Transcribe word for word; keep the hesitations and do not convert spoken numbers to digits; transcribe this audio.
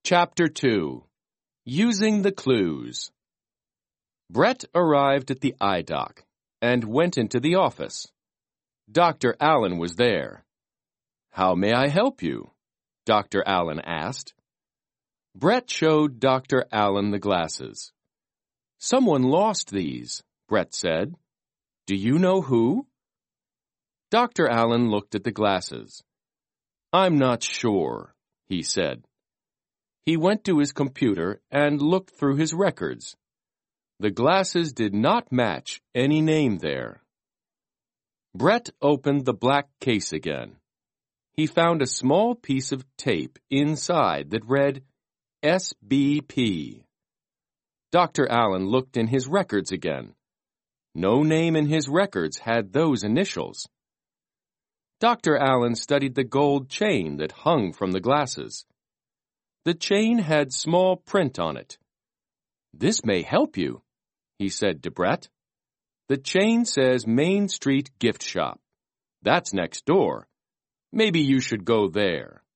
Chapter two. Using the Clues. Brett arrived at the eye doc and went into the office. Doctor Allen was there. "How may I help you?" Doctor Allen asked. Brett showed Doctor Allen the glasses. "Someone lost these," Brett said. "Do you know who?" Doctor Allen looked at the glasses. "I'm not sure," he said. He went to his computer and looked through his records. The glasses did not match any name there. Brett opened the black case again. He found a small piece of tape inside that read S B P. Doctor Allen looked in his records again. No name in his records had those initials. Doctor Allen studied the gold chain that hung from the glasses. The chain had small print on it. "This may help you," he said to Brett. "The chain says Main Street Gift Shop. That's next door. Maybe you should go there."